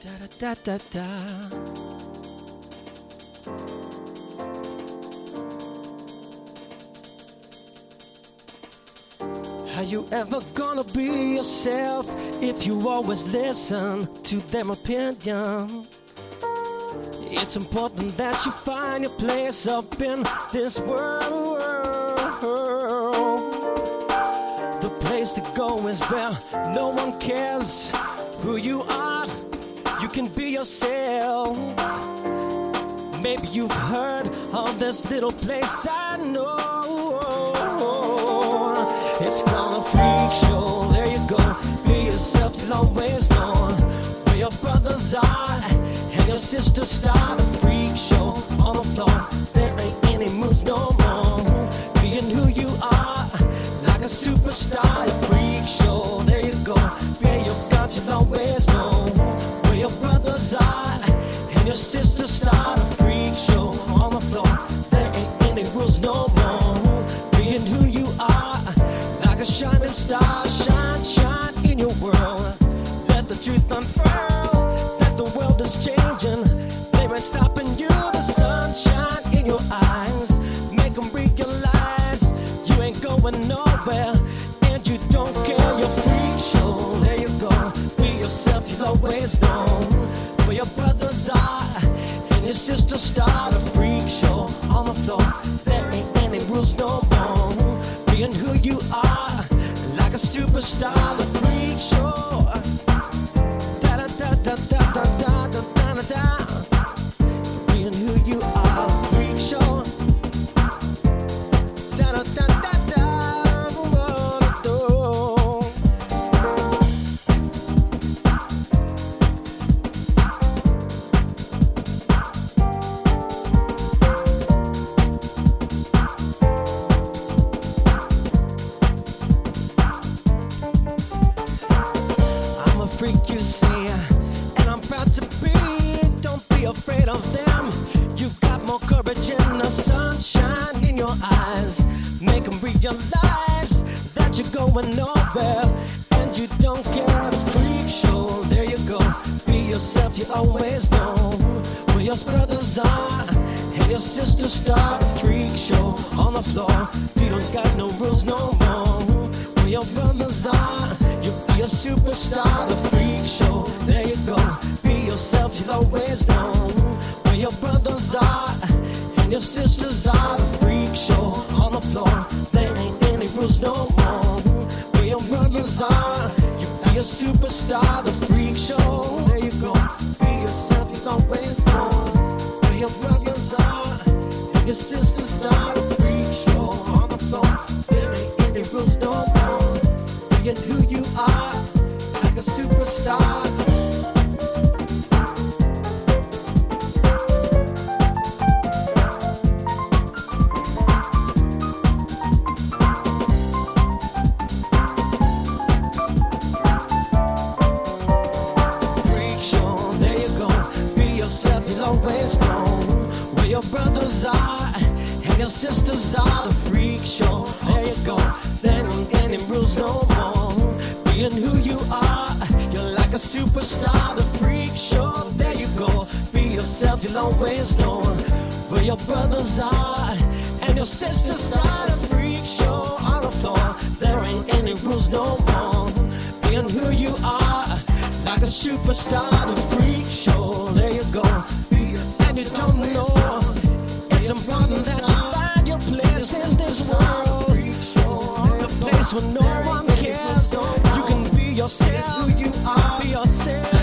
Da da da da da. Are you ever gonna be yourself if you always listen to their opinion? It's important that you find your place up in this world. The place to go is where no one cares who you are. You can be yourself. Maybe you've heard of this little place I know. It's called a freak show. There you go. Be yourself, you'll always know where your brothers are and your sisters. Start a freak show on the floor. There ain't any moves no more. Being who you are, like a superstar. A freak show. There you go. Be yourself, you'll always know where your brothers are and your sisters. Start a freak show on the floor. There ain't any rules no more. Being who you are, like a shining star. Shine, shine in your world. Let the truth unfurl, that the world is changing. They ain't stopping you. The sunshine in your eyes, make them realize you ain't going nowhere and you don't care. Your freak show, there you go. Be yourself, you'll always know where your brothers are and your sisters. Start a freak show on the floor. There ain't any rules no more. Being who you are, like a superstar. The freak show. Da da da da da da da da da da. Being who you are, freak show. Da da da da da. I'm a freak, you see, and I'm proud to be. Don't be afraid of them. You've got more courage in the sunshine in your eyes. Make them realize that you're going nowhere and you don't care. The freak show, there you go. Be yourself, you always know where your brothers are and your sisters. Start a freak show on the floor. You don't got no rules no more. Where your brothers are, you'll be a superstar. The freak show, there you go. Be yourself, you'll always know where your brothers are and your sisters are. The freak show on the floor. There ain't any rules no more. Where your brothers are, you'll be a superstar. The freak show, there you go. Be yourself, you'll always know where your brothers are and your sisters are. The freak show on the floor. There ain't any rules no more. Being who you are, like a superstar. Freak show, there you go. Be yourself, you'll always know where your brothers are and your sisters are. The freak show, there you go. There ain't any rules no more. Being who you are, you're like a superstar. The freak show, there you go. Be yourself, you'll always know where your brothers are and your sisters. Start a freak show on the floor. There ain't any rules no more. Being who you are, like a superstar. The freak show, there you go. And you don't know, it's important that you find your place in this world. The place where no one cares. You can be yourself, be yourself.